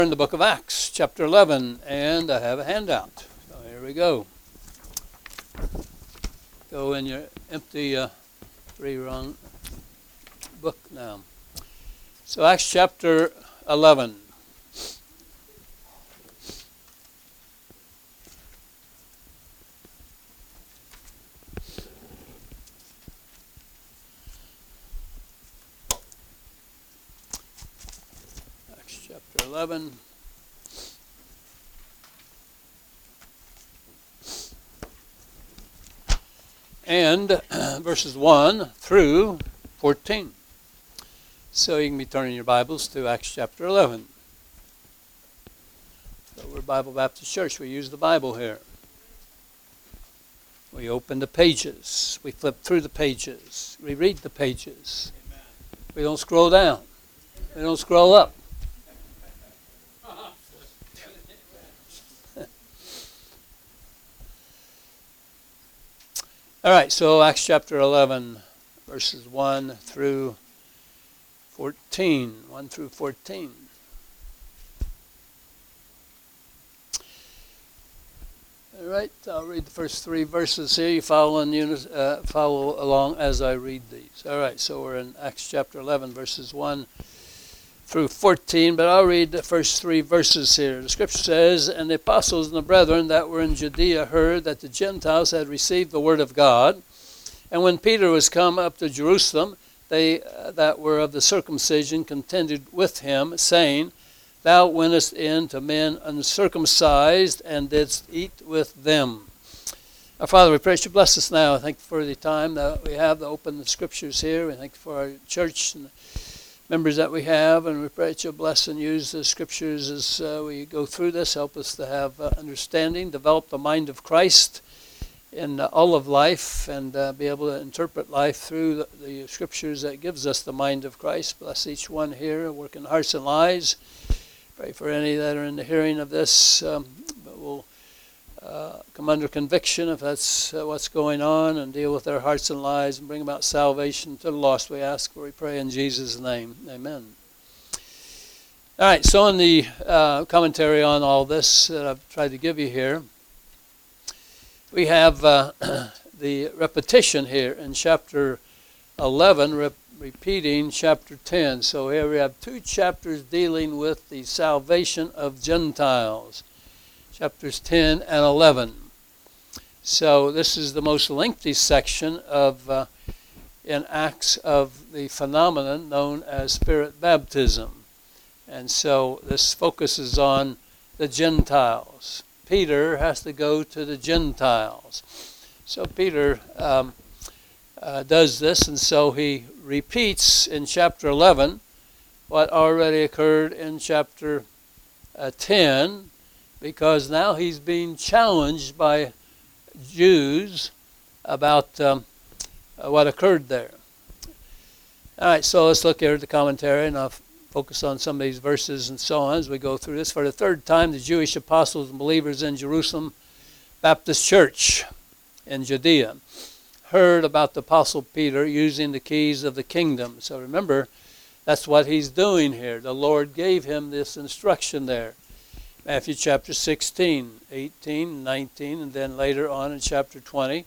In the book of Acts, chapter 11, and I have a handout. So here we go. Go in your empty three-rung book now. So Acts chapter 11. Acts chapter 11. And verses 1 through 14. So you can be turning your Bibles to Acts chapter 11. So we're Bible Baptist Church. We use the Bible here. We open the pages. We flip through the pages. We read the pages. Amen. We don't scroll down. We don't scroll up. All right, so Acts chapter 11, verses 1 through 14. 1 through 14. All right, I'll read the first three verses here. You follow along as I read these. All right, so we're in Acts chapter 11, verses 1 through 14, but I'll read the first three verses here. The scripture says, "And the apostles and the brethren that were in Judea heard that the Gentiles had received the word of God. And when Peter was come up to Jerusalem, they that were of the circumcision contended with him, saying, Thou wentest in to men uncircumcised, and didst eat with them." Our Father, we pray that you bless us now. I thank you for the time that we have to open the scriptures here. We thank you for our church and members that we have, and we pray that you'll bless and use the scriptures as we go through this. Help us to have understanding, develop the mind of Christ in all of life, and be able to interpret life through the scriptures that gives us the mind of Christ. Bless each one here, work in hearts and lives. Pray for any that are in the hearing of this, but will come under conviction if that's what's going on, and deal with their hearts and lives and bring about salvation to the lost. We ask, we pray in Jesus' name. Amen. All right, so in the commentary on all this that I've tried to give you here, we have the repetition here in chapter 11, repeating chapter 10. So here we have two chapters dealing with the salvation of Gentiles. Chapters 10 and 11. So this is the most lengthy section of in Acts of the phenomenon known as Spirit baptism. And so this focuses on the Gentiles. Peter has to go to the Gentiles. So Peter does this, and so he repeats in chapter 11 what already occurred in chapter 10, because now he's being challenged by Jews about what occurred there. All right, so let's look here at the commentary, and I'll focus on some of these verses and so on as we go through this. For the third time, the Jewish apostles and believers in Jerusalem Baptist Church in Judea heard about the Apostle Peter using the keys of the kingdom. So remember, that's what he's doing here. The Lord gave him this instruction there. Matthew chapter 16, 18, 19, and then later on in chapter 20,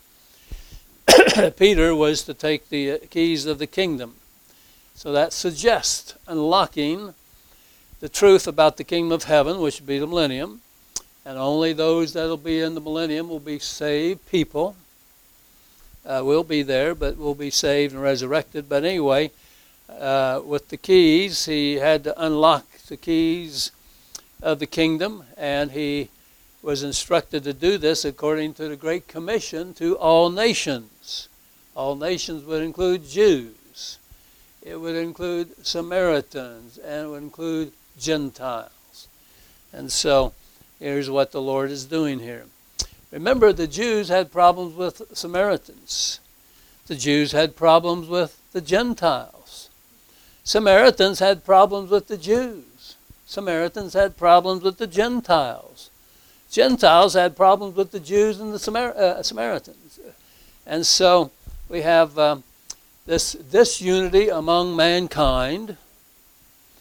Peter was to take the keys of the kingdom. So that suggests unlocking the truth about the kingdom of heaven, which will be the millennium, and only those that will be in the millennium will be saved people. Will be there, but will be saved and resurrected. But anyway, with the keys, he had to unlock the keys of the kingdom, and he was instructed to do this according to the Great Commission to all nations. All nations would include Jews. It would include Samaritans, and it would include Gentiles. And so here's what the Lord is doing here. Remember, the Jews had problems with Samaritans. The Jews had problems with the Gentiles. Samaritans had problems with the Jews. Samaritans had problems with the Gentiles. Gentiles had problems with the Jews and the Samaritans. And so we have this disunity among mankind,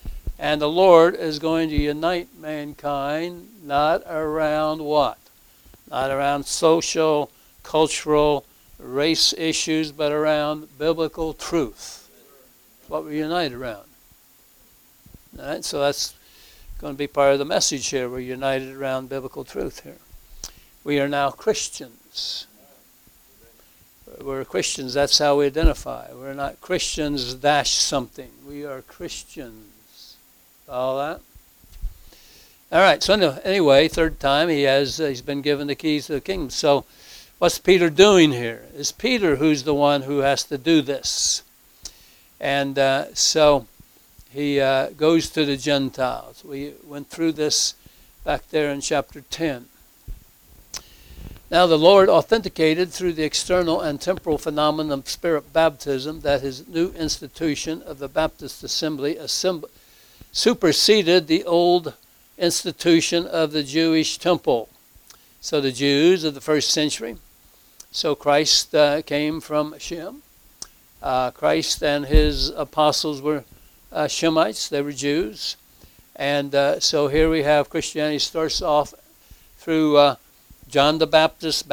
And the Lord is going to unite mankind not around what? Not around social, cultural, race issues, but around biblical truth. That's what we're united around. All right? So that's going to be part of the message here. We're united around biblical truth here. We are now Christians. We're Christians. That's how we identify. We're not Christians dash something. We are Christians. All that? All right. So anyway, third time he's been given the keys to the kingdom. So what's Peter doing here? It's Peter who's the one who has to do this. And so he goes to the Gentiles. We went through this back there in chapter 10. Now the Lord authenticated through the external and temporal phenomenon of Spirit baptism that his new institution of the Baptist Assembly superseded the old institution of the Jewish temple. So the Jews of the first century. So Christ came from Shem. Christ and his apostles were Shemites. They were Jews. And so here we have Christianity starts off through John the Baptist,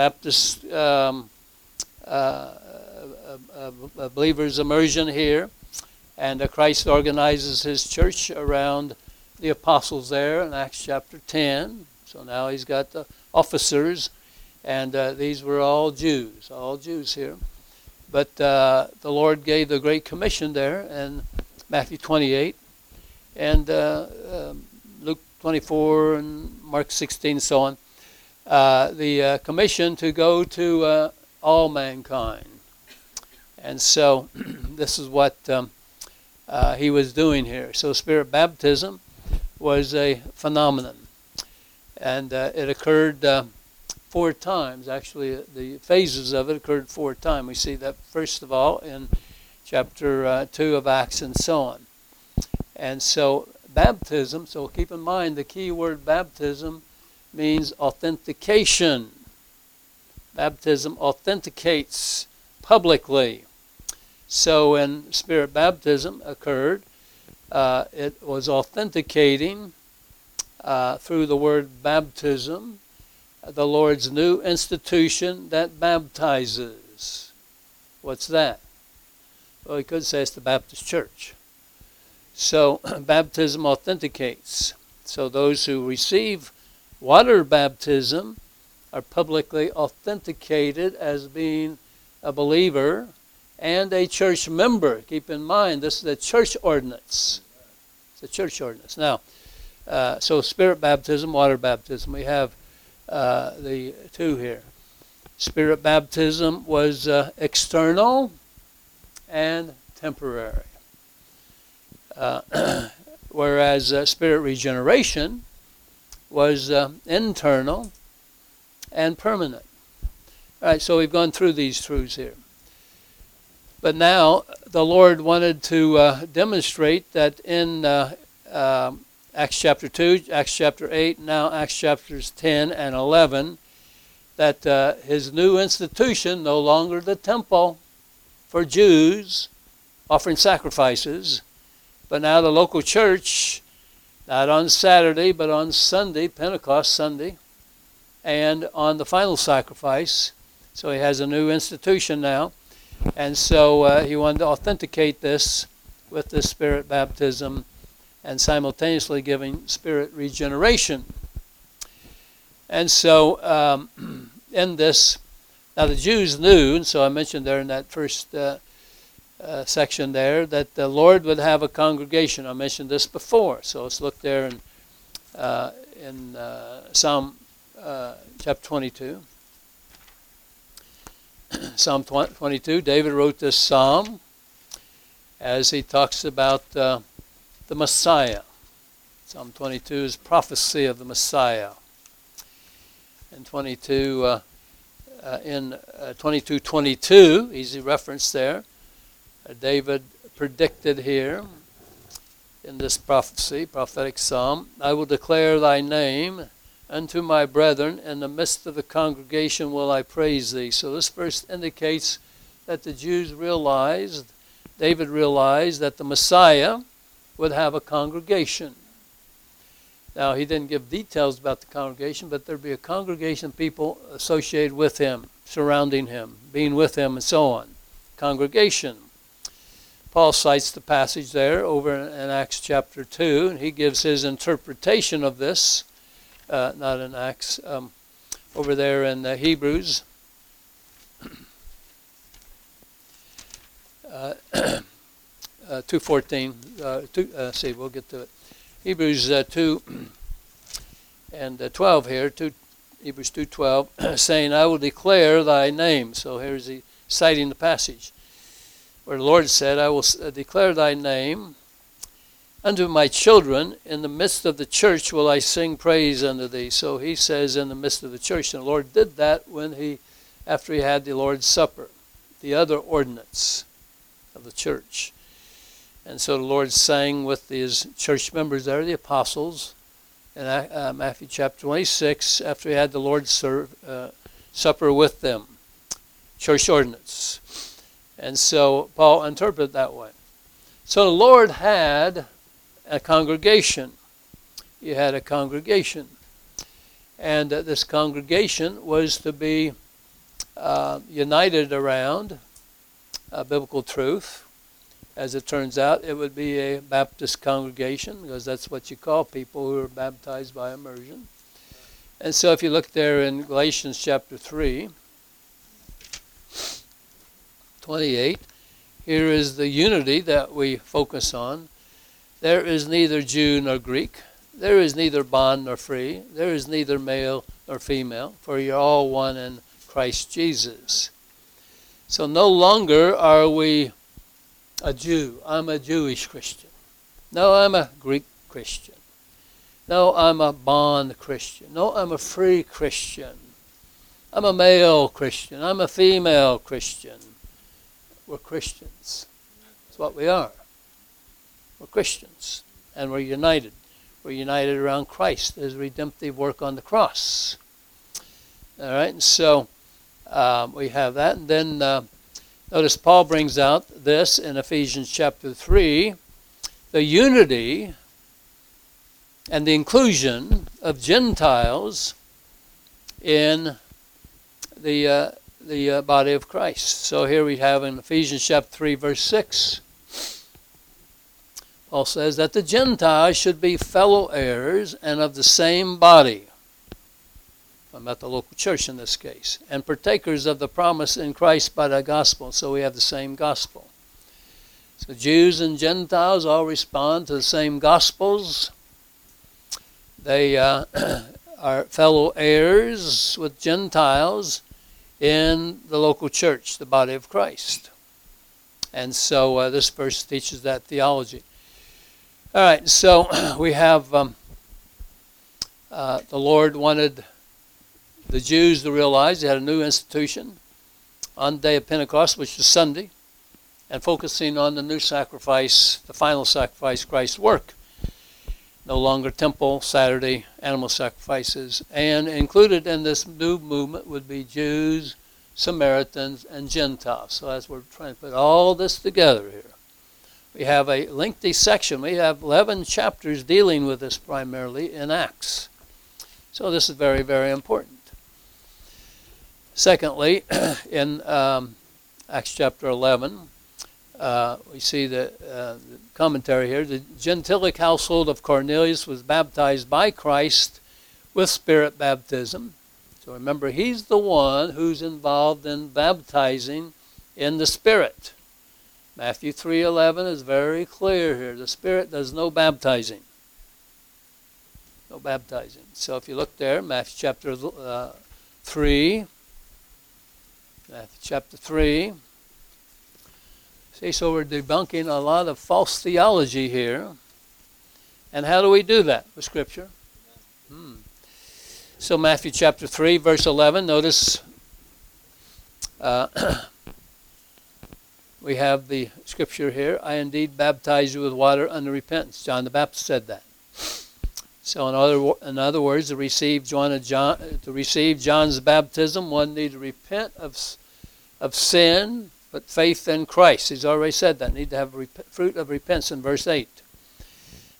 believers' immersion here. And Christ organizes his church around the apostles there in Acts chapter 10. So now he's got the officers, and these were all Jews here. But the Lord gave the Great Commission there in Matthew 28, and Luke 24, and Mark 16, and so on. The commission to go to all mankind. And so this is what he was doing here. So Spirit baptism was a phenomenon. And it occurred 4 times. Actually, the phases of it occurred 4 times. We see that, first of all, in chapter 2 of Acts and so on. And so baptism, so keep in mind the key word baptism means authentication. Baptism authenticates publicly. So when Spirit baptism occurred, it was authenticating through the word baptism, the Lord's new institution that baptizes. What's that? Well, you could say it's the Baptist Church. So baptism authenticates. So those who receive water baptism are publicly authenticated as being a believer and a church member. Keep in mind, this is a church ordinance. It's a church ordinance. Now, so Spirit baptism, water baptism. We have the 2 here. Spirit baptism was external and temporary. Whereas Spirit regeneration was internal and permanent. All right, so we've gone through these truths here. But now the Lord wanted to demonstrate that in Acts chapter 2, Acts chapter 8, now Acts chapters 10 and 11, that his new institution, no longer the temple for Jews offering sacrifices, but now the local church, not on Saturday, but on Sunday, Pentecost Sunday, and on the final sacrifice. So he has a new institution now. And so he wanted to authenticate this with the Spirit baptism and simultaneously giving Spirit regeneration. And so in this, now the Jews knew, and so I mentioned there in that first section there, that the Lord would have a congregation. I mentioned this before. So let's look there in Psalm chapter 22. Psalm 22, David wrote this psalm as he talks about the Messiah. Psalm 22 is prophecy of the Messiah. And 22, in 22:22, easy reference there, David predicted here in this prophecy, prophetic psalm, I will declare thy name unto my brethren, in the midst of the congregation will I praise thee. So this verse indicates that the Jews realized, David realized, that the Messiah would have a congregation. Now, he didn't give details about the congregation, but there'd be a congregation of people associated with him, surrounding him, being with him, and so on. Congregation. Paul cites the passage there over in Acts chapter 2, and he gives his interpretation of this, not in Acts, over there in Hebrews. 2:14. See, we'll get to it. Hebrews 2 and 12 here. Hebrews 2:12, saying, "I will declare thy name." So here's he citing the passage where the Lord said, "I will declare thy name unto my children. In the midst of the church will I sing praise unto thee." So he says, in the midst of the church, and the Lord did that after he had the Lord's Supper, the other ordinance of the church. And so the Lord sang with his church members there, the apostles, in Matthew chapter 26, after he had the Lord's Supper with them. Church ordinance. And so Paul interpreted it that way. So the Lord had a congregation. He had a congregation. And this congregation was to be united around biblical truth. As it turns out, it would be a Baptist congregation, because that's what you call people who are baptized by immersion. And so if you look there in Galatians chapter 3, 28, here is the unity that we focus on. There is neither Jew nor Greek. There is neither bond nor free. There is neither male nor female, for you're all one in Christ Jesus. So no longer are we a Jew. I'm a Jewish Christian. No, I'm a Greek Christian. No, I'm a bond Christian. No, I'm a free Christian. I'm a male Christian. I'm a female Christian. We're Christians. That's what we are. We're Christians. And we're united. We're united around Christ, his redemptive work on the cross. All right, and so we have that. And then notice Paul brings out this in Ephesians chapter 3, the unity and the inclusion of Gentiles in the body of Christ. So here we have in Ephesians chapter 3, verse 6, Paul says that the Gentiles should be fellow heirs and of the same body. I'm at the local church in this case. And partakers of the promise in Christ by the gospel. So we have the same gospel. So Jews and Gentiles all respond to the same gospels. They are fellow heirs with Gentiles in the local church, the body of Christ. And so this verse teaches that theology. All right, so we have the Lord wanted the Jews to realize they had a new institution on the day of Pentecost, which is Sunday, and focusing on the new sacrifice, the final sacrifice, Christ's work. No longer temple, Saturday, animal sacrifices. And included in this new movement would be Jews, Samaritans, and Gentiles. So as we're trying to put all this together here, we have a lengthy section. We have 11 chapters dealing with this primarily in Acts. So this is very, very important. Secondly, in Acts chapter 11, we see the commentary here. The Gentilic household of Cornelius was baptized by Christ with Spirit baptism. So remember, he's the one who's involved in baptizing in the Spirit. Matthew 3:11 is very clear here. The Spirit does no baptizing. No baptizing. So if you look there, Matthew chapter 3. Matthew chapter 3. See, so we're debunking a lot of false theology here. And how do we do that? With Scripture. So Matthew chapter 3, verse 11, notice we have the Scripture here. I indeed baptize you with water unto repentance. John the Baptist said that. So in other words, to receive John's baptism, one need to repent of sin, but faith in Christ. He's already said that. Need to have fruit of repentance in verse 8.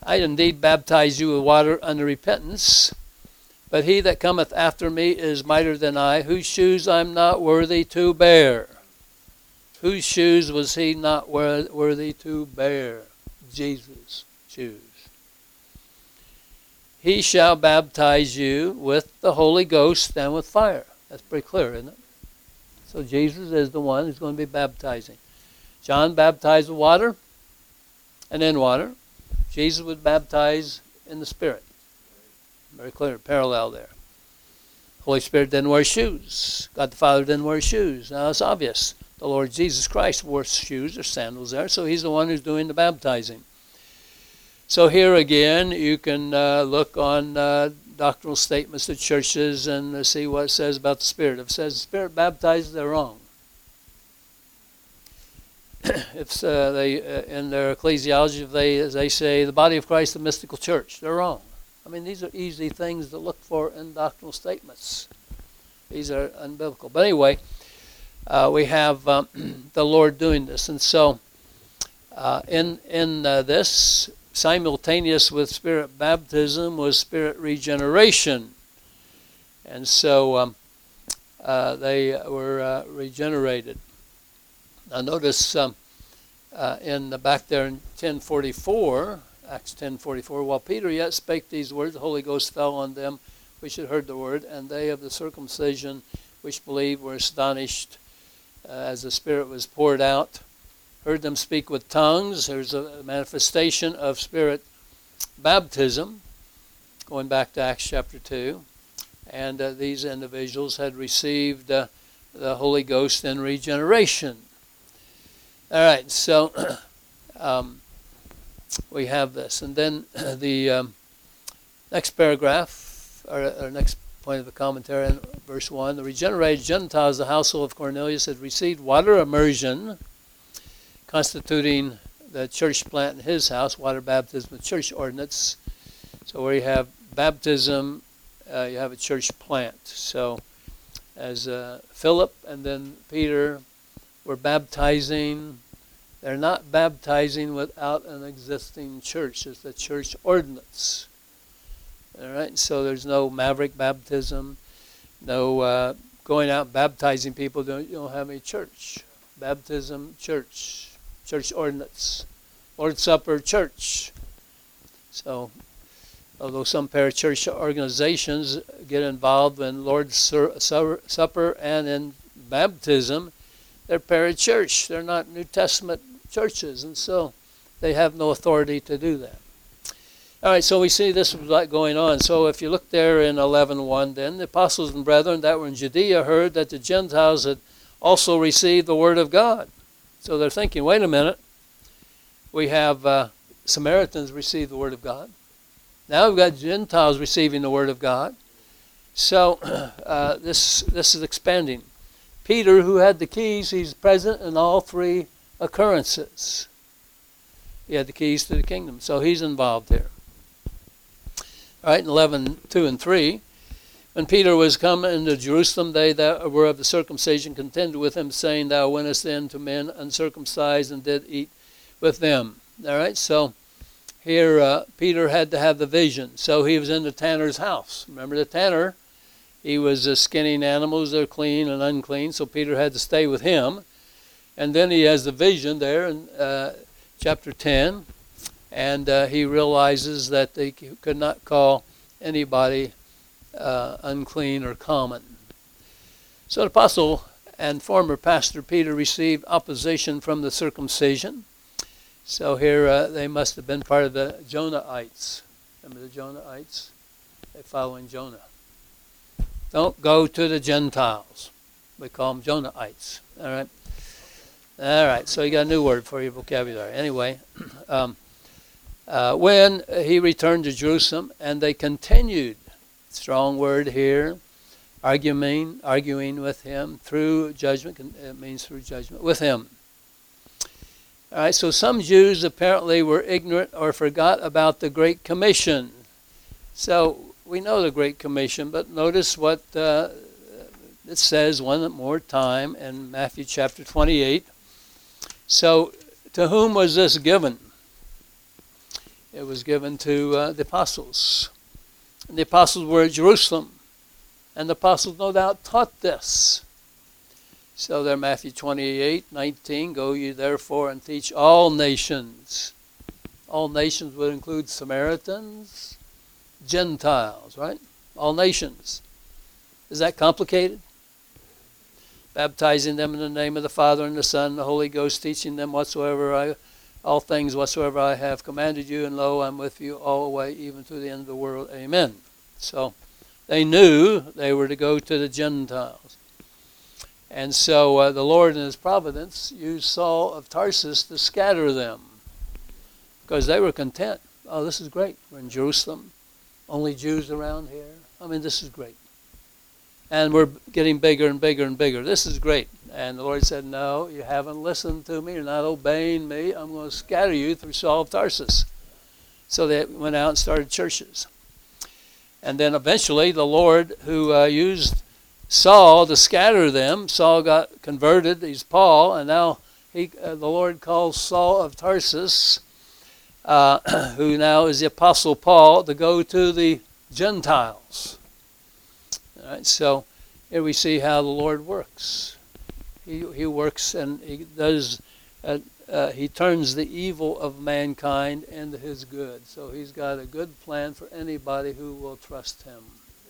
I indeed baptize you with water unto repentance, but he that cometh after me is mightier than I, whose shoes I am not worthy to bear. Whose shoes was he not worthy to bear? Jesus' shoes. He shall baptize you with the Holy Ghost and with fire. That's pretty clear, isn't it? So Jesus is the one who's going to be baptizing. John baptized with water and in water. Jesus would baptize in the Spirit. Very clear, parallel there. Holy Spirit didn't wear shoes. God the Father didn't wear shoes. Now it's obvious. The Lord Jesus Christ wore shoes or sandals there, so he's the one who's doing the baptizing. So here again, you can look on doctrinal statements of churches and see what it says about the Spirit. If it says the Spirit baptizes, they're wrong. If they in their ecclesiology, if they say the body of Christ, the mystical church, they're wrong. I mean, these are easy things to look for in doctrinal statements. These are unbiblical. But anyway, we have the Lord doing this, and so in this, simultaneous with Spirit baptism was Spirit regeneration, and so they were regenerated. Now notice in the back there in 10:44, Acts 10:44, while Peter yet spake these words, the Holy Ghost fell on them which had heard the word, and they of the circumcision which believed were astonished as the Spirit was poured out. Heard them speak with tongues. There's a manifestation of Spirit baptism, going back to Acts chapter 2. And these individuals had received the Holy Ghost in regeneration. All right, so we have this. And then the next paragraph, or next point of the commentary in verse 1, the regenerated Gentiles, the household of Cornelius, had received water immersion, constituting the church plant in his house, water baptism, the church ordinance. So where you have baptism, you have a church plant. So as Philip and then Peter were baptizing, they're not baptizing without an existing church. It's the church ordinance. All right, so there's no maverick baptism, no going out and baptizing people. You don't have any church. Baptism, church ordinance. Lord's Supper, church. So, although some parachurch organizations get involved in Lord's Supper and in baptism, they're parachurch. They're not New Testament churches, and so they have no authority to do that. All right, so we see this was like going on. So if you look there in 11:1, then the apostles and brethren that were in Judea heard that the Gentiles had also received the word of God. So they're thinking, wait a minute, we have Samaritans receive the word of God. Now we've got Gentiles receiving the word of God. So this is expanding. Peter, who had the keys, he's present in all three occurrences. He had the keys to the kingdom, so he's involved here. All right, in 11:2 and 3, when Peter was come into Jerusalem, they that were of the circumcision contended with him, saying, Thou wentest in to men uncircumcised and did eat with them. All right, so here Peter had to have the vision. So he was in the tanner's house. Remember the tanner? He was skinning animals. They're clean and unclean, so Peter had to stay with him. And then he has the vision there in chapter 10, and he realizes that they could not call anybody unclean or common. So the apostle and former pastor Peter received opposition from the circumcision. So here they must have been part of the Jonaites. Remember the Jonaites? They're following Jonah. Don't go to the Gentiles. We call them Jonaites. All right. All right. So you got a new word for your vocabulary. Anyway, when he returned to Jerusalem, and they continued, strong word here, arguing with him through judgment. It means through judgment with him. All right. So some Jews apparently were ignorant or forgot about the Great Commission. So we know the Great Commission, but notice what it says one more time in Matthew chapter 28. So to whom was this given? It was given to the apostles. And the apostles were at Jerusalem. And the apostles no doubt taught this. So there, Matthew 28:19, go ye therefore and teach all nations. All nations would include Samaritans, Gentiles, right? All nations. Is that complicated? Baptizing them in the name of the Father and the Son and the Holy Ghost, teaching them all things whatsoever I have commanded you, and lo, I'm with you all the way, even to the end of the world. Amen. So they knew they were to go to the Gentiles. And so the Lord in his providence used Saul of Tarsus to scatter them, because they were content. Oh, this is great. We're in Jerusalem. Only Jews around here. I mean, this is great. And we're getting bigger and bigger and bigger. This is great. And the Lord said, no, you haven't listened to me. You're not obeying me. I'm going to scatter you through Saul of Tarsus. So they went out and started churches. And then eventually the Lord, who used Saul to scatter them, Saul got converted. He's Paul. And now the Lord calls Saul of Tarsus, who now is the Apostle Paul, to go to the Gentiles. All right, so here we see how the Lord works. He works, and he does. He turns the evil of mankind into his good. So he's got a good plan for anybody who will trust him.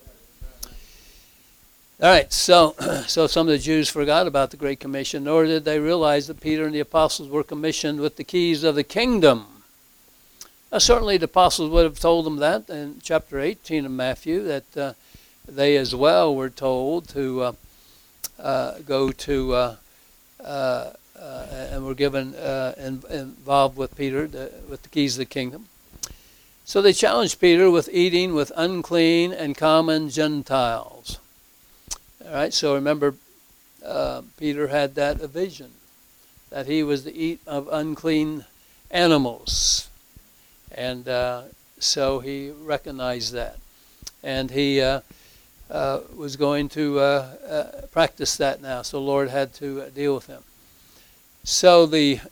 All right, so some of the Jews forgot about the Great Commission, nor did they realize that Peter and the apostles were commissioned with the keys of the kingdom. Certainly the apostles would have told them that in chapter 18 of Matthew, that they as well were told to go to, and were given involved with Peter with the keys of the kingdom. So they challenged Peter with eating with unclean and common Gentiles. All right, so remember, Peter had that vision, that he was to eat of unclean animals. And so he recognized that. And he was going to practice that now. So the Lord had to deal with him. So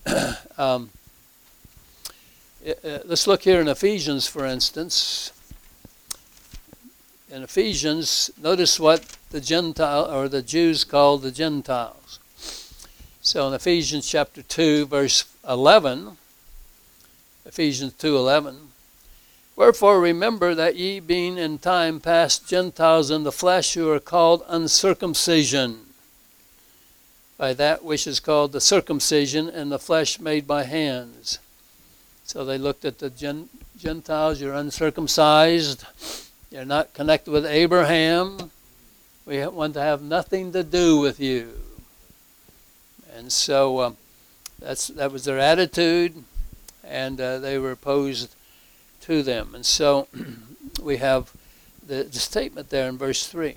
let's look here in Ephesians, for instance. In Ephesians, notice what the the Jews called the Gentiles. So in Ephesians chapter 2, verse 11, Ephesians 2:11, wherefore remember that ye being in time past Gentiles in the flesh, who are called uncircumcision, by that which is called the circumcision in the flesh made by hands. So they looked at the Gentiles, you're uncircumcised, you're not connected with Abraham, we want to have nothing to do with you. And so that was their attitude, and they were opposed to them. And so we have the statement there in verse 3.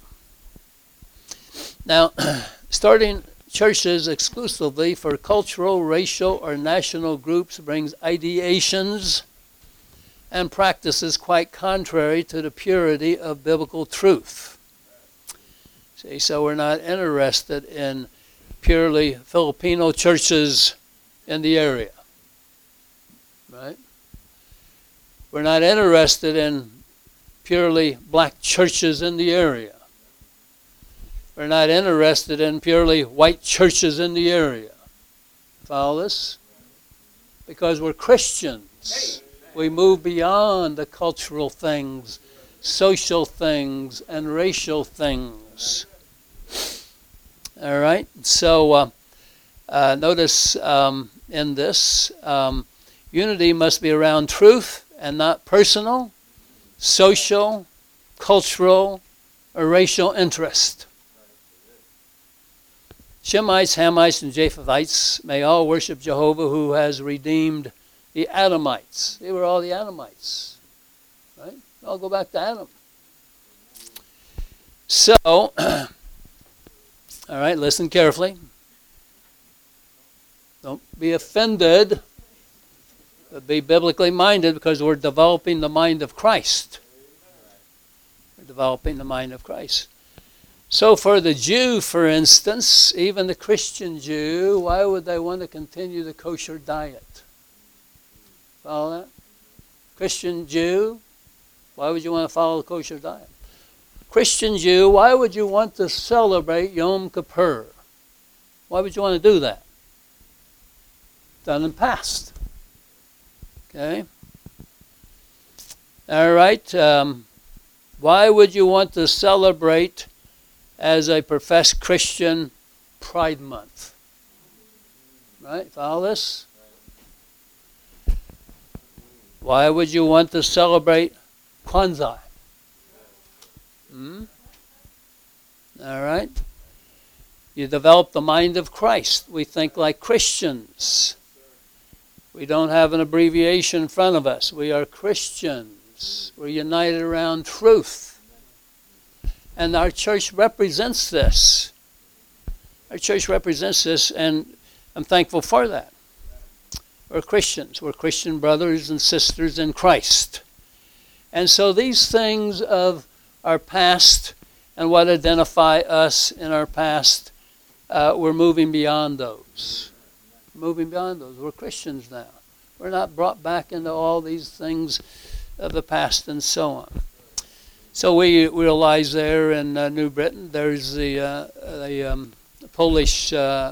Now, starting churches exclusively for cultural, racial, or national groups brings ideations and practices quite contrary to the purity of biblical truth. See, so we're not interested in purely Filipino churches in the area, right? We're not interested in purely black churches in the area. We're not interested in purely white churches in the area. Follow this? Because we're Christians. We move beyond the cultural things, social things, and racial things. All right? So notice in this, unity must be around truth and not personal, social, cultural, or racial interest. Shemites, Hamites, and Japhethites may all worship Jehovah, who has redeemed the Adamites. They were all the Adamites, right? I'll go back to Adam. So, all right, listen carefully. Don't be offended, but be biblically minded, because we're developing the mind of Christ. We're developing the mind of Christ. So for the Jew, for instance, even the Christian Jew, why would they want to continue the kosher diet? Follow that? Christian Jew, why would you want to follow the kosher diet? Christian Jew, why would you want to celebrate Yom Kippur? Why would you want to do that? Done in past. Okay? All right. Why would you want to celebrate as a professed Christian Pride Month? Right? Follow this? Why would you want to celebrate Kwanzaa? All right. You develop the mind of Christ. We think like Christians. We don't have an abbreviation in front of us. We are Christians. We're united around truth. And our church represents this. Our church represents this, and I'm thankful for that. We're Christians. We're Christian brothers and sisters in Christ. And so these things of our past and what identify us in our past, we're moving beyond those. Moving beyond those. We're Christians now. We're not brought back into all these things of the past and so on. So we realize there in New Britain, there's the Polish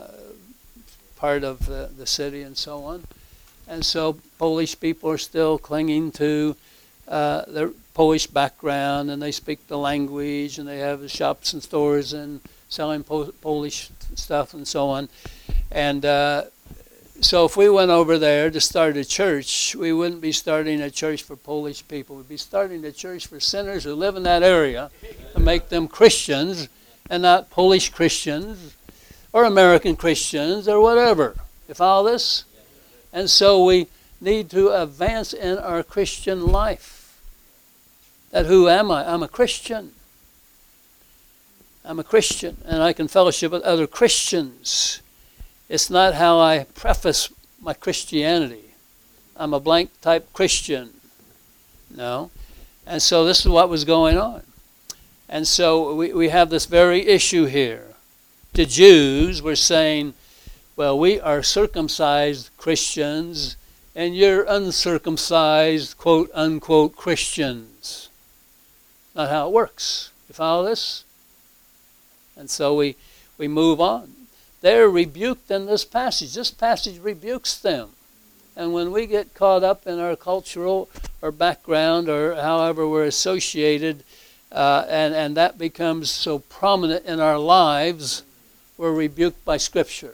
part of the city and so on. And so Polish people are still clinging to their Polish background, and they speak the language, and they have shops and stores and selling Polish stuff and so on. And so if we went over there to start a church, we wouldn't be starting a church for Polish people. We'd be starting a church for sinners who live in that area to make them Christians and not Polish Christians or American Christians or whatever. You follow this? And so we need to advance in our Christian life. That who am I? I'm a Christian. I'm a Christian, and I can fellowship with other Christians. It's not how I preface my Christianity. I'm a blank type Christian. No. And so this is what was going on. And so we have this very issue here. The Jews were saying, well, we are circumcised Christians, and you're uncircumcised, quote, unquote, Christians. Not how it works. You follow this? And so we move on. They're rebuked in this passage. This passage rebukes them. And when we get caught up in our cultural or background or however we're associated, and that becomes so prominent in our lives, we're rebuked by Scripture.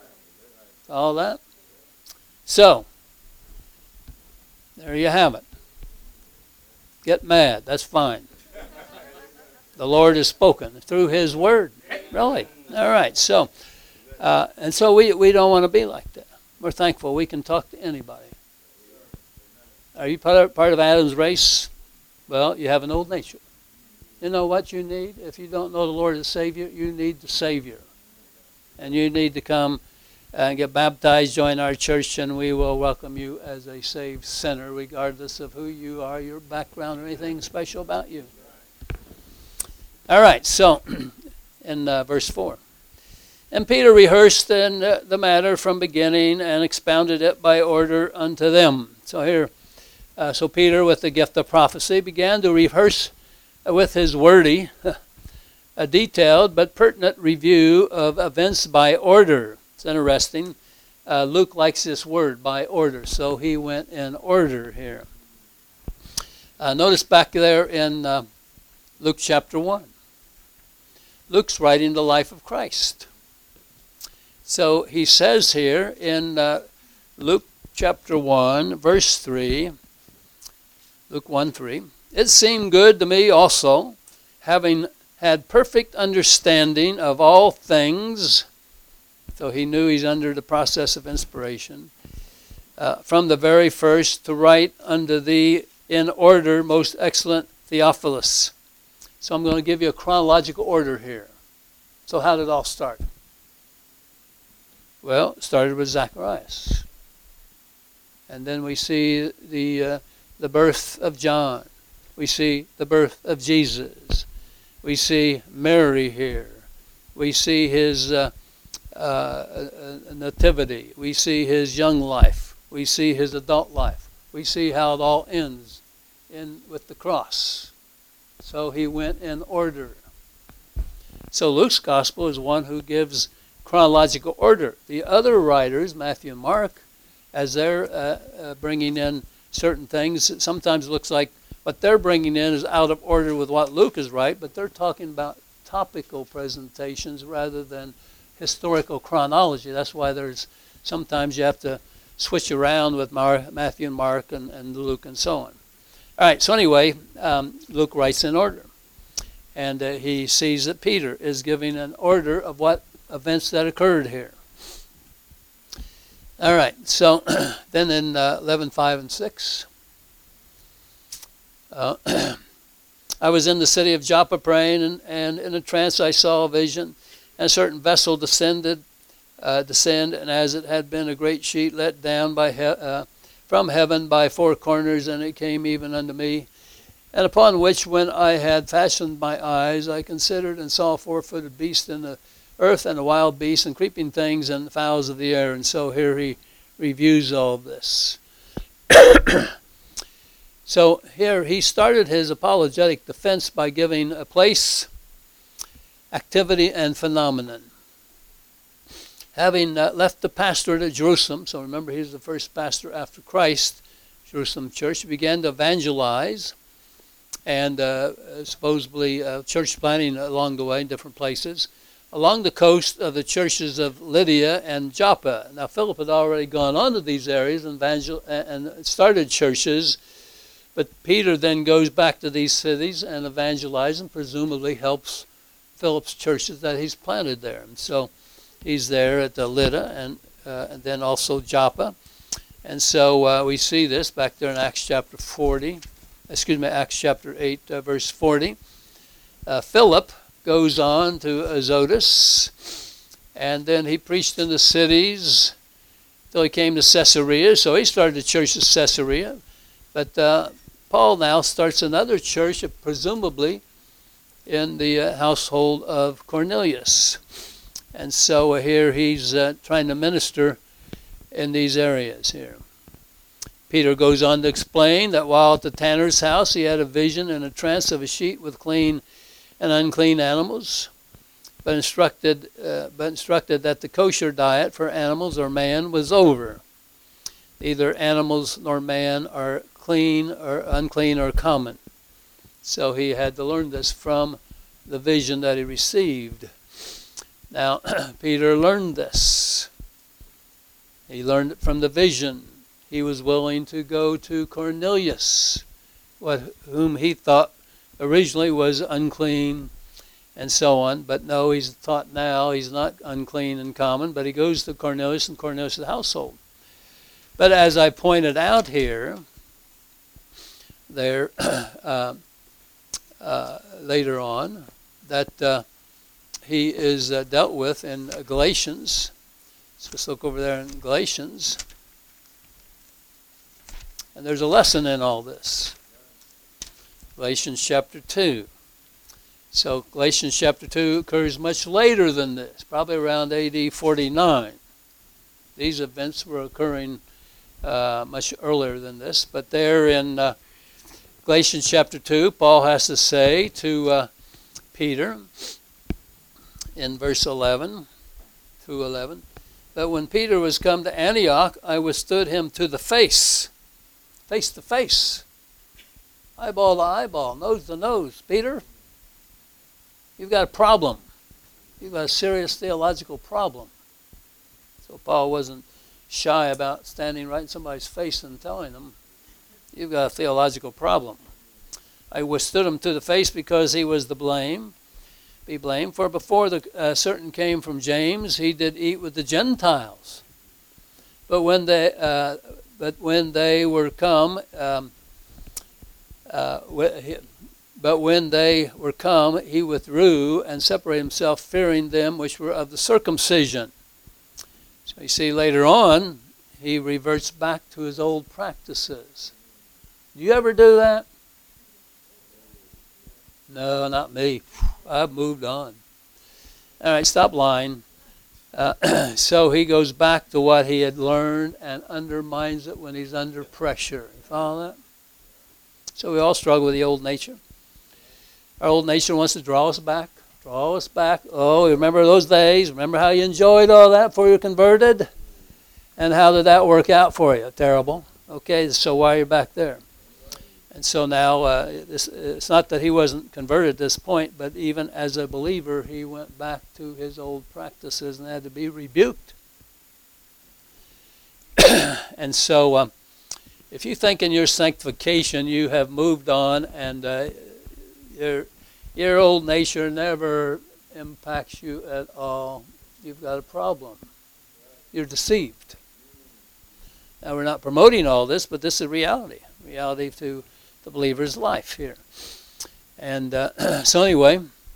All that? So, there you have it. Get mad. That's fine. The Lord has spoken through His Word. Really. All right. So, and so we don't want to be like that. We're thankful we can talk to anybody. Are you part of Adam's race? Well, you have an old nature. You know what you need? If you don't know the Lord as Savior, you need the Savior. And you need to come and get baptized, join our church, and we will welcome you as a saved sinner, regardless of who you are, your background, or anything special about you. All right, so in verse 4. And Peter rehearsed the matter from beginning and expounded it by order unto them. So here, so Peter, with the gift of prophecy, began to rehearse with his wordy, a detailed but pertinent review of events by order. It's interesting. Luke likes this word, by order. So he went in order here. Notice back there in Luke chapter 1. Luke's writing the life of Christ. So he says here in Luke chapter 1, verse 3, Luke 1:3, it seemed good to me also, having had perfect understanding of all things. So he knew he's under the process of inspiration. From the very first to write unto thee in order, most excellent Theophilus. So I'm going to give you a chronological order here. So how did it all start? Well, it started with Zacharias. And then we see the birth of John. We see the birth of Jesus. We see Mary here. We see his nativity. We see his young life. We see his adult life. we see how it all ends with the cross. So he went in order. So Luke's gospel is one who gives chronological order. The other writers, Matthew and Mark, as they're bringing in certain things, it sometimes looks like what they're bringing in is out of order with what Luke is right, but they're talking about topical presentations rather than historical chronology. That's why there's sometimes you have to switch around with Matthew and Mark and Luke and so on. All right, so anyway, Luke writes in order. And he sees that Peter is giving an order of what events that occurred here. All right, so then in 11:5 and 6, I was in the city of Joppa praying, and in a trance I saw a vision, and a certain vessel descend, and as it had been a great sheet let down from heaven by four corners, and it came even unto me. And upon which, when I had fastened my eyes, I considered and saw a four-footed beast in the earth, and a wild beast, and creeping things, and fowls of the air. And so here he reviews all of this. So here he started his apologetic defense by giving a place, activity, and phenomenon. Having left the pastorate at Jerusalem, so remember he's the first pastor after Christ, Jerusalem church, he began to evangelize, and supposedly church planting along the way in different places, along the coast of the churches of Lydia and Joppa. Now Philip had already gone on to these areas and started churches, but Peter then goes back to these cities and evangelizes and presumably helps Philip's churches that he's planted there. And so he's there at the Lydda and then also Joppa. And so we see this back there in Acts chapter 8, verse 40. Philip goes on to Azotus, and then he preached in the cities till he came to Caesarea. So he started the church at Caesarea. But Paul now starts another church, presumably in the household of Cornelius. And so here he's trying to minister in these areas here. Peter goes on to explain that while at the tanner's house he had a vision and a trance of a sheet with clean and unclean animals, but instructed that the kosher diet for animals or man was over. Neither animals nor man are clean or unclean or common. So he had to learn this from the vision that he received. Now, Peter learned this. He learned it from the vision. He was willing to go to Cornelius, whom he thought originally was unclean and so on. But no, he's thought now he's not unclean and common, but he goes to Cornelius and Cornelius' household. But as I pointed out here, there later on, that he is dealt with in Galatians. So let's look over there in Galatians. And there's a lesson in all this. Galatians chapter 2. So Galatians chapter 2 occurs much later than this, probably around AD 49. These events were occurring much earlier than this. But there in Galatians chapter 2, Paul has to say to Peter in verse 11 through 11, that when Peter was come to Antioch, I withstood him to the face to face, eyeball to eyeball, nose to nose. Peter, you've got a problem. You've got a serious theological problem. So Paul wasn't shy about standing right in somebody's face and telling them, you've got a theological problem. I withstood him to the face because he was be blamed. For before the certain came from James, he did eat with the Gentiles. But when they were come, he withdrew and separated himself, fearing them which were of the circumcision. So you see later on, he reverts back to his old practices. Do you ever do that? No, not me. I've moved on. All right, stop lying. So he goes back to what he had learned and undermines it when he's under pressure. You follow that? So we all struggle with the old nature. Our old nature wants to draw us back. Draw us back. Oh, remember those days? Remember how you enjoyed all that before you converted? And how did that work out for you? Terrible. Okay, so why are you back there? And so now, it's not that he wasn't converted at this point, but even as a believer, he went back to his old practices and had to be rebuked. And so, if you think in your sanctification you have moved on and your old nature never impacts you at all, you've got a problem. You're deceived. Now, we're not promoting all this, but this is reality to the believer's life here. And so anyway,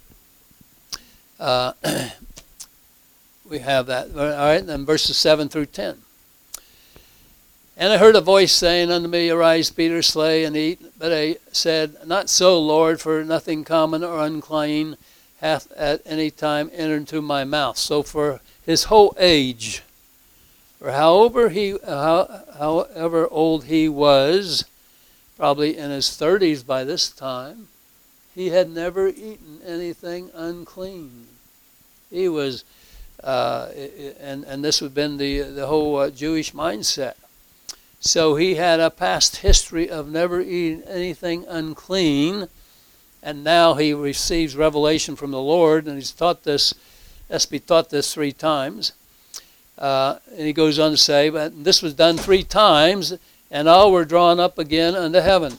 we have that. All right, then verses 7 through 10. And I heard a voice saying unto me, Arise, Peter, slay and eat. But I said, Not so, Lord, for nothing common or unclean hath at any time entered into my mouth. So for his whole age, or however old he was, probably in his 30s by this time, he had never eaten anything unclean. He was, and this would have been the whole Jewish mindset. So he had a past history of never eating anything unclean, and now he receives revelation from the Lord, and he's taught this, Espy taught this 3 times. And he goes on to say, but this was done 3 times, and all were drawn up again unto heaven.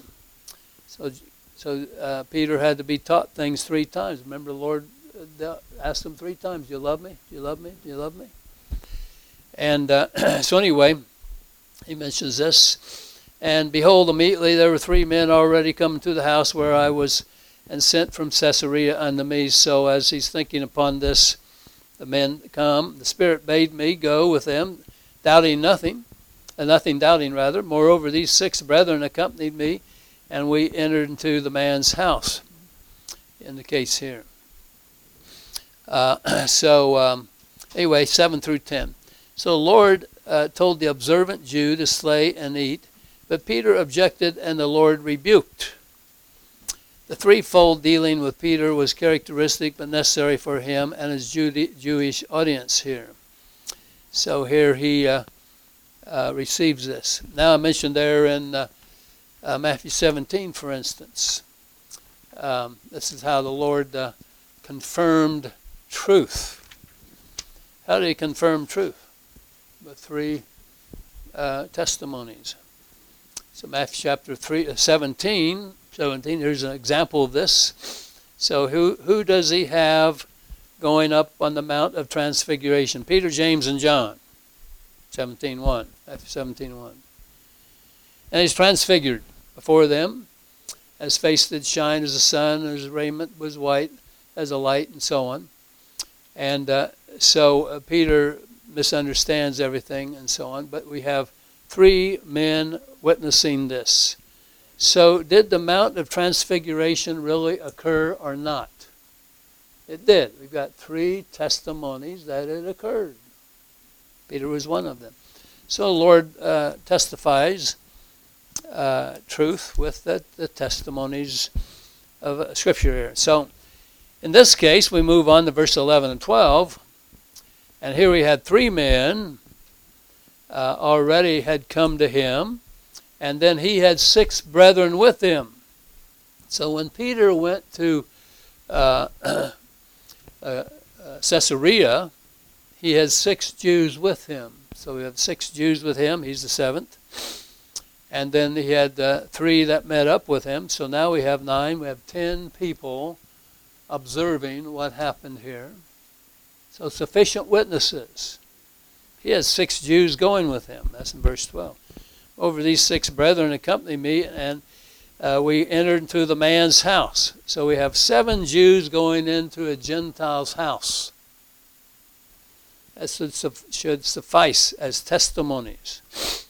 So Peter had to be taught things 3 times. Remember, the Lord asked him 3 times, do you love me? Do you love me? Do you love me? And so anyway, he mentions this. And behold, immediately there were 3 men already come to the house where I was, and sent from Caesarea unto me. So as he's thinking upon this, the men come. The Spirit bade me go with them, nothing doubting rather. Moreover, these 6 brethren accompanied me, and we entered into the man's house. In the case here. Anyway, 7 through 10. So the Lord told the observant Jew to slay and eat, but Peter objected, and the Lord rebuked. The threefold dealing with Peter was characteristic but necessary for him and his Jewish audience here. So here he receives this. Now I mentioned there in Matthew 17, for instance. This is how the Lord confirmed truth. How did he confirm truth? With 3 testimonies. So Matthew chapter 17, here's an example of this. So who does he have going up on the Mount of Transfiguration? Peter, James, and John. 17:1. Matthew 17:1. And he's transfigured before them. His face did shine as the sun, and his raiment was white as a light, and so on. And so Peter misunderstands everything, and so on. But we have 3 men witnessing this. So did the Mount of Transfiguration really occur or not? It did. We've got 3 testimonies that it occurred. Peter was one of them. So the Lord testifies truth with the testimonies of Scripture here. So in this case, we move on to verse 11 and 12. And here we had 3 men already had come to him. And then he had 6 brethren with him. So when Peter went to Caesarea, he had 6 Jews with him. So we have 6 Jews with him. He's the 7th. And then he had 3 that met up with him. So now we have 9. We have 10 people observing what happened here. So sufficient witnesses. He has 6 Jews going with him. That's in verse 12. Over these 6 brethren accompanied me, and we entered into the man's house. So we have 7 Jews going into a Gentile's house. That should suffice as testimonies.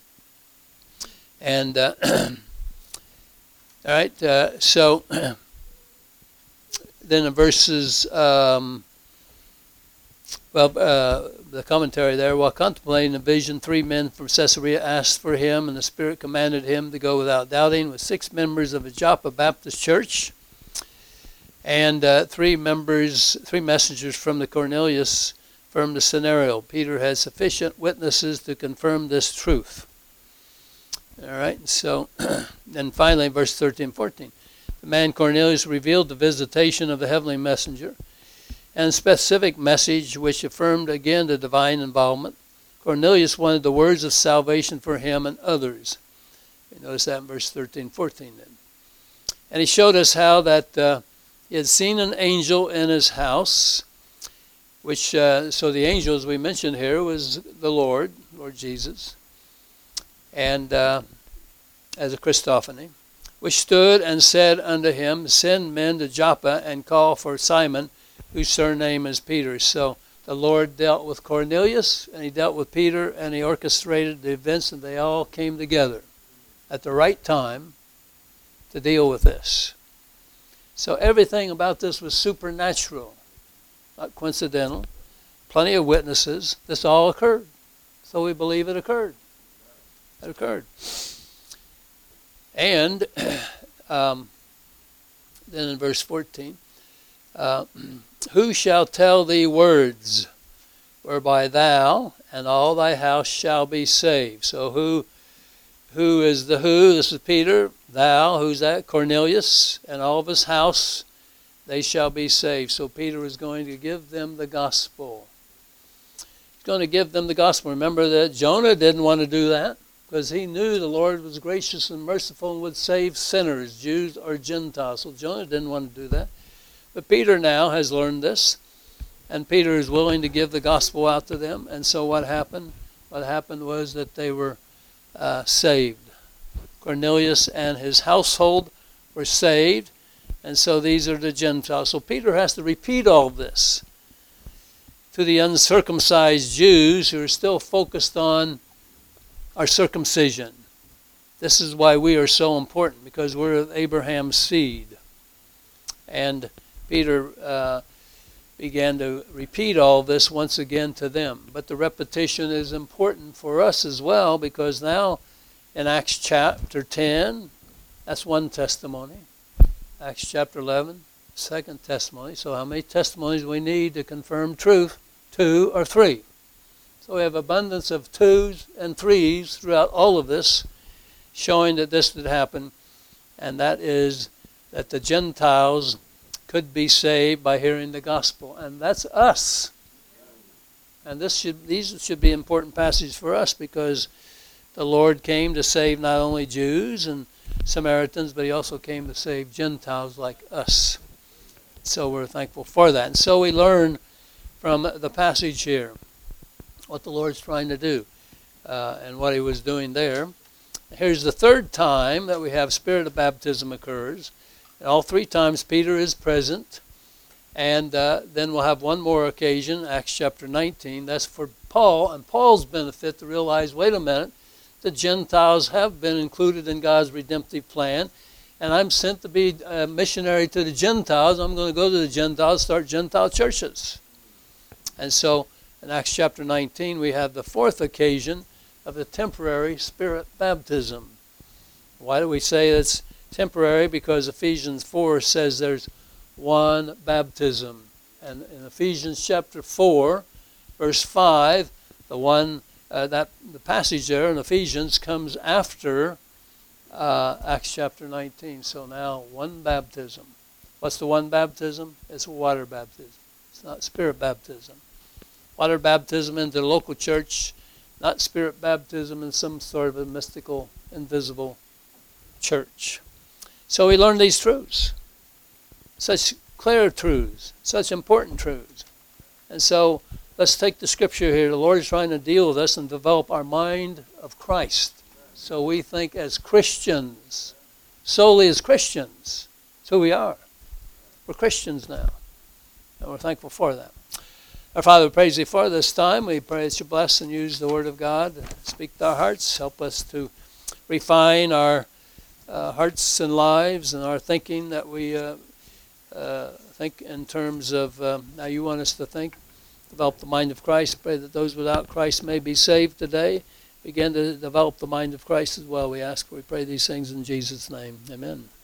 And, all right, so then in verses Well, the commentary there, while contemplating the vision, 3 men from Caesarea asked for him, and the Spirit commanded him to go without doubting with 6 members of the Joppa Baptist Church and 3 messengers from the Cornelius from the scenario. Peter had sufficient witnesses to confirm this truth. All right, so then finally, verse 13, 14. The man Cornelius revealed the visitation of the heavenly messenger and a specific message which affirmed again the divine involvement. Cornelius wanted the words of salvation for him and others. You notice that in verse 13, 14 then. And he showed us how that he had seen an angel in his house, which, so the angel, as we mentioned here, was the Lord Jesus, and as a Christophany, which stood and said unto him, Send men to Joppa and call for Simon, whose surname is Peter. So the Lord dealt with Cornelius, and he dealt with Peter, and he orchestrated the events, and they all came together at the right time to deal with this. So everything about this was supernatural, not coincidental. Plenty of witnesses. This all occurred. So we believe it occurred. It occurred. And then in verse 14, who shall tell thee words whereby thou and all thy house shall be saved? So who is the who? This is Peter. Thou, who's that? Cornelius and all of his house, they shall be saved. So Peter is going to give them the gospel. He's going to give them the gospel. Remember that Jonah didn't want to do that because he knew the Lord was gracious and merciful and would save sinners, Jews or Gentiles. So Jonah didn't want to do that. But Peter now has learned this, and Peter is willing to give the gospel out to them. And so what happened? What happened was that they were saved. Cornelius and his household were saved, and so these are the Gentiles. So Peter has to repeat all this to the uncircumcised Jews who are still focused on our circumcision. This is why we are so important, because we're of Abraham's seed. And Peter began to repeat all this once again to them. But the repetition is important for us as well, because now in Acts chapter 10, that's one testimony. Acts chapter 11, second testimony. So how many testimonies we need to confirm truth? 2 or 3. So we have abundance of 2s and 3s throughout all of this, showing that this did happen, and that is that the Gentiles could be saved by hearing the gospel. And that's us. And these should be important passages for us, because the Lord came to save not only Jews and Samaritans, but he also came to save Gentiles like us. So we're thankful for that. And so we learn from the passage here what the Lord's trying to do and what he was doing there. Here's the 3rd time that we have spirit of baptism occurs. And all 3 times Peter is present. And then we'll have one more occasion, Acts chapter 19. That's for Paul and Paul's benefit to realize, wait a minute, the Gentiles have been included in God's redemptive plan, and I'm sent to be a missionary to the Gentiles. I'm going to go to the Gentiles, start Gentile churches. And so in Acts chapter 19, we have the 4th occasion of the temporary spirit baptism. Why do we say it's temporary? Because Ephesians 4 says there's one baptism. And in Ephesians chapter 4, verse 5, the passage there in Ephesians comes after Acts chapter 19. So now one baptism. What's the one baptism? It's water baptism. It's not spirit baptism. Water baptism into the local church, not spirit baptism in some sort of a mystical, invisible church. So we learn these truths. Such clear truths, such important truths. And so let's take the scripture here. The Lord is trying to deal with us and develop our mind of Christ. So we think as Christians, solely as Christians. That's who we are. We're Christians now. And we're thankful for that. Our Father, we praise thee for this time. We pray that you bless and use the word of God to speak to our hearts. Help us to refine our hearts and lives and our thinking, that we think in terms of how you want us to think. develop the mind of Christ. Pray that those without Christ may be saved today. Begin to develop the mind of Christ as well. We pray these things in Jesus' name. Amen.